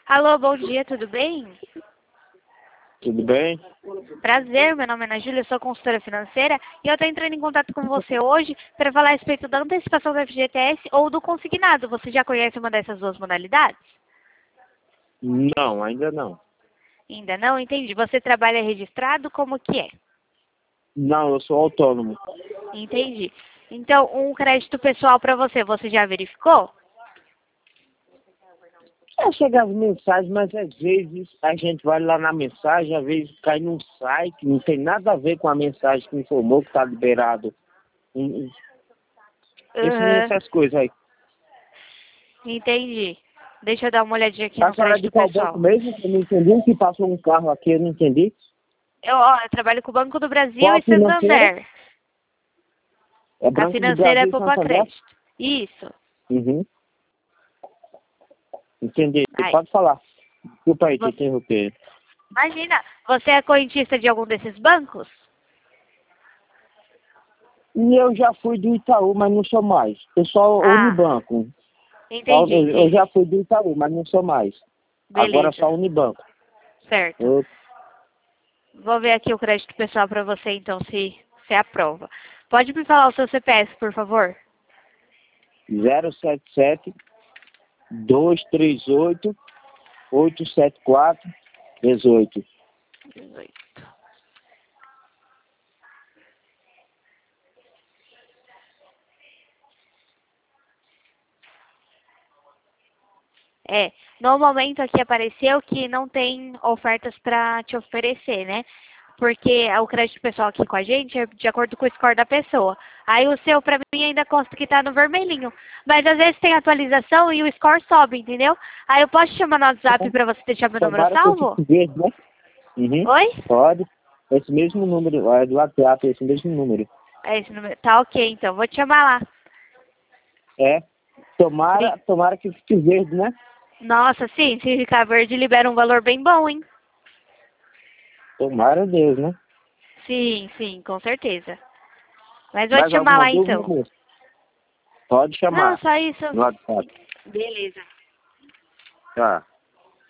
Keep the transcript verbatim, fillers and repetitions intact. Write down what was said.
Alô, bom dia, tudo bem? Tudo bem? Prazer, meu nome é Ana Júlia, eu sou consultora financeira e eu estou entrando em contato com você hoje para falar a respeito da antecipação do F G T S ou do consignado. Você já conhece uma dessas duas modalidades? Não, ainda não. Ainda não? Entendi. Você trabalha registrado? Como que é? Não, eu sou autônomo. Entendi. Então, um crédito pessoal para você, você já verificou? É, chega as mensagens, mas às vezes a gente vai lá na mensagem, às vezes cai num site, não tem nada a ver com a mensagem que informou que está liberado. Hum, hum. Esse- Uhum. Essas coisas aí. Entendi. Deixa eu dar uma olhadinha aqui A no senhora é crédito de qual banco pessoal. mesmo? Eu não entendi. Que passou um carro aqui, eu não entendi. Eu, ó, eu trabalho com o Banco do Brasil Qual a e financeira? Santander. É A Banco do financeira é Brasil e Poupa Santander? Crédito. Isso. Uhum. Entendi. Aí. Pode falar. Desculpa aí, te Você, interromper. imagina, você é correntista de algum desses bancos? E eu já fui do Itaú, mas não sou mais. Eu sou Ah, Unibanco. Só- entendi, Eu já entendi. fui do Itaú, mas não sou mais. Agora Beleza, só Unibanco. certo. Eu, Vou ver aqui o crédito pessoal para você, então, se se aprova. Pode me falar o seu C P F, por favor? zero sete sete, dois três oito, oito sete quatro, dezoito. dezoito. É, no momento aqui apareceu que não tem ofertas para te oferecer, né? Porque o crédito pessoal aqui com a gente é de acordo com o score da pessoa. Aí o seu, pra mim, ainda consta que tá no vermelhinho. Mas às vezes tem atualização e o score sobe, entendeu? Aí eu posso te chamar no WhatsApp pra você deixar meu número Tomara que eu salvo? fique verde, né? Uhum. Oi? Pode. Esse mesmo número, é do WhatsApp, esse mesmo número. É esse número. Tá ok, então. Vou te chamar lá. É. Bri- Tomara, tomara que fique verde, né? Nossa, sim, se ficar verde libera um valor bem bom, hein? Tomara Deus, né? Sim, sim, com certeza. Mas vou te Mais chamar alguma lá dúvida, então. moço? Pode Não, chamar só isso. no WhatsApp. Beleza. Tá.